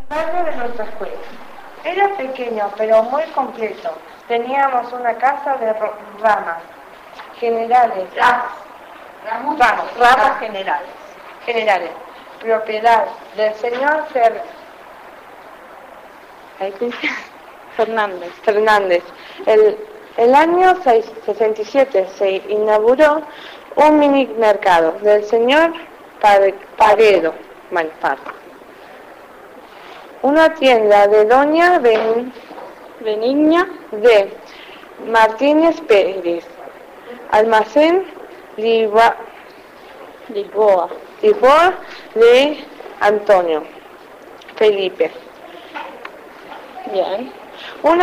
Barrio de nuestra escuela. Era pequeño, pero muy completo. Teníamos una casa de ramas generales. Ramas generales. Propiedad del señor Fernández. El año 67 se inauguró un mini mercado del señor Paredo. Una tienda de doña Benigna de Martínez Pérez. Almacén Lisboa de Antonio Felipe. Bien. Un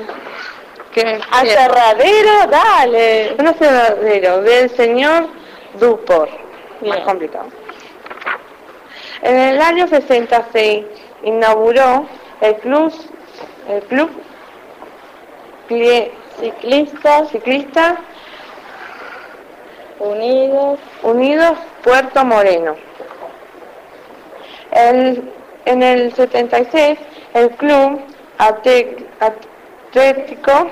aserradero del señor Dupor. Más complicado. En el año 60 se inauguró el club ciclista Unidos Puerto Moreno. En el 76 el club Atlético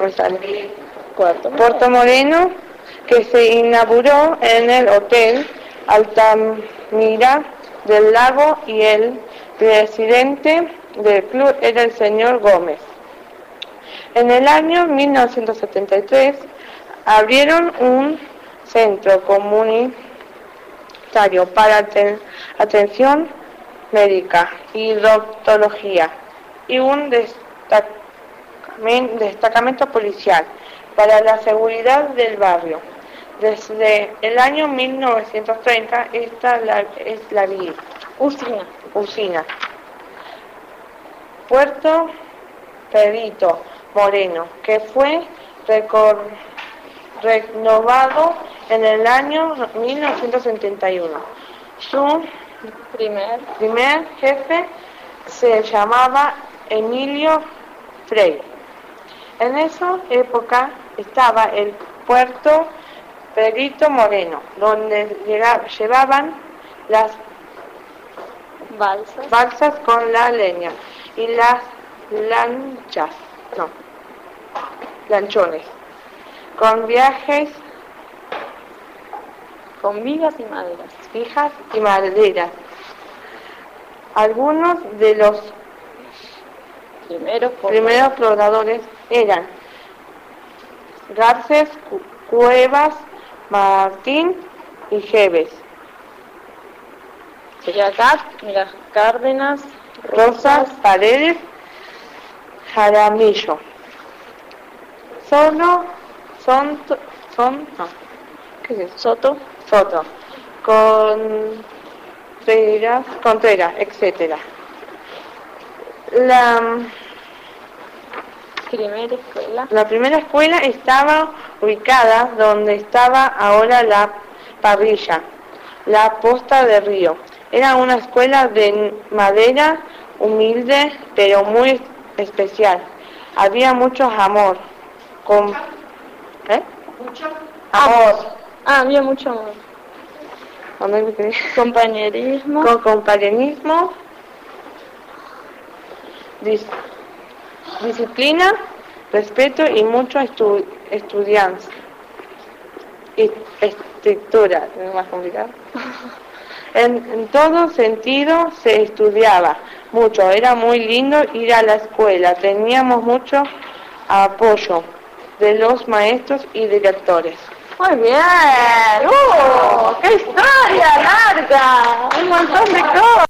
Puerto Moreno, que se inauguró en el Hotel Altamira del Lago, y el presidente del club era el señor Gómez. En el año 1973 abrieron un centro comunitario para atención médica y odontología y un destacamento policial para la seguridad del barrio. Desde el año 1930 esta es la usina. Puerto Perito Moreno, que fue renovado en el año 1971. Su primer jefe se llamaba Emilio Frey. En esa época estaba el Puerto Perito Moreno, donde llevaban las balsas con la leña y las lanchones, con vigas y maderas. Algunos de los primeros pobladores eran Garcés, Cuevas, Martín y Jeves. Cárdenas, Rosas, Paredes, Jaramillo. Soto, Contreras, etc. La primera escuela estaba ubicada donde estaba ahora la parrilla, la posta de río. Era una escuela de madera humilde, pero muy especial. Había mucho amor. Había mucho amor. Compañerismo, disciplina, respeto y mucho estudiantes. Estructura, ¿es más complicado? En todo sentido se estudiaba mucho, era muy lindo ir a la escuela, teníamos mucho apoyo de los maestros y directores. Muy bien, ¡qué historia larga! Un montón de cosas.